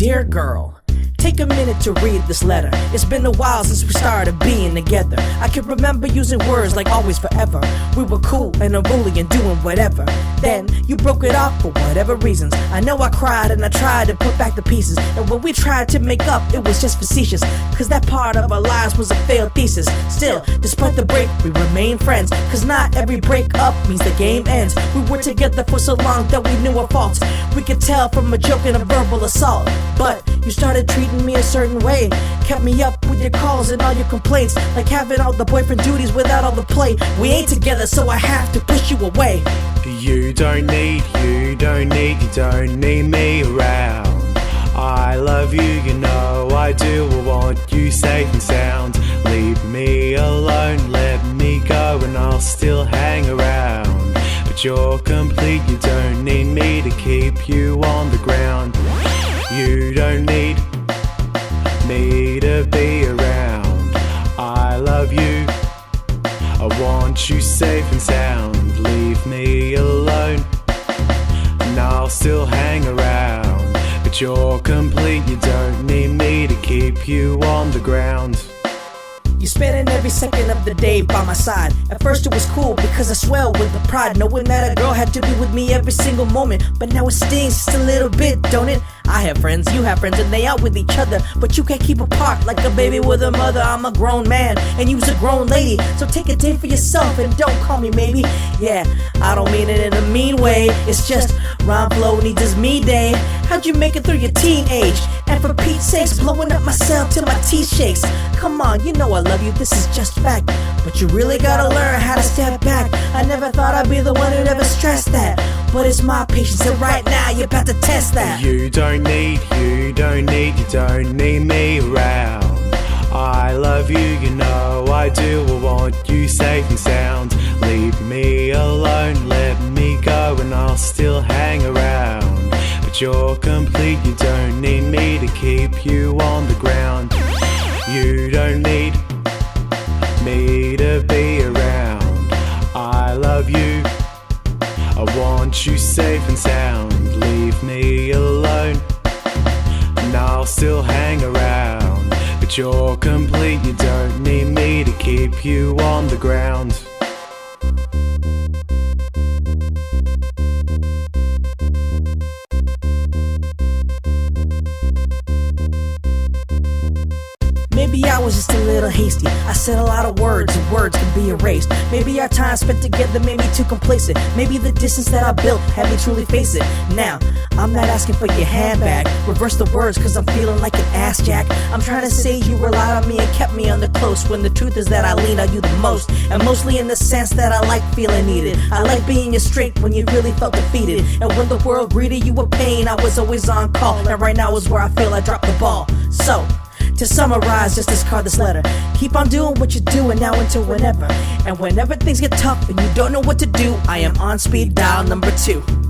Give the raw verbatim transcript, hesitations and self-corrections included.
Dear girl, take a minute to read this letter. It's been a while since we started being together. I can remember using words like always, forever. We were cool and unruly and doing whatever. Then you broke it off for whatever reasons. I know I cried and I tried to put back the pieces. And when we tried to make up, it was just facetious, cause that part of our lives was a failed thesis. Still, despite the break, we remain friends, cause not every breakup means the game ends. We were together for so long that we knew our faults. We could tell from a joke and a verbal assault. But you started treating me a certain way, kept me up with your calls and all your complaints, like having all the boyfriend duties without all the play. We ain't together, so I have to push you away. You don't need, you don't need, you don't need me around. I love you, you know I do. I want you safe and sound. Leave me alone, let me go and I'll still hang around. But you're complete, you don't need me to keep you on the ground. You don't need me to be around. I love you, I want you safe and sound. Leave me alone and I'll still hang around. But you're complete, you don't need me to keep you on the ground. You're spending every second of the day by my side. At first it was cool because I swell with the pride, knowing that a girl had to be with me every single moment. But now it stings just a little bit, don't it? I have friends, you have friends, and they out with each other, but you can't keep apart like a baby with a mother. I'm a grown man and you's a grown lady, so take a day for yourself and don't call me maybe. Yeah, I don't mean it in a mean way, it's just rhyme flow needs his me day. How'd you make it through your teenage? And for Pete's sakes, blowing up myself till my teeth shakes. Come on, you know I love you, this is just fact, but you really gotta learn how to step back. I never thought I'd be the one who'd ever stress that, but it's my patience and right now you're about to test that. You don't need, you don't need, you don't need me around. I love you, you know I do. I want you safe and sound. Leave me alone, let me go and I'll still hang around. But you're complete, you don't need me to keep you on the ground. You don't need me to be around. I love you, I want you safe and sound. Leave me alone and I'll still hang around. But you're complete, you don't need me to keep you on the ground. Maybe I was just a little hasty. I said a lot of words and words can be erased. Maybe our time spent together made me too complacent. Maybe the distance that I built had me truly face it. Now, I'm not asking for your hand back. Reverse the words cause I'm feeling like an ass jack. I'm trying to say you relied on me and kept me under close, when the truth is that I lean on you the most. And mostly in the sense that I like feeling needed. I like being your strength when you really felt defeated. And when the world greeted you with pain, I was always on call. And right now is where I feel I dropped the ball. So, to summarize, just discard this letter. Keep on doing what you're doing now until whenever. And whenever things get tough and you don't know what to do, I am on speed dial number two.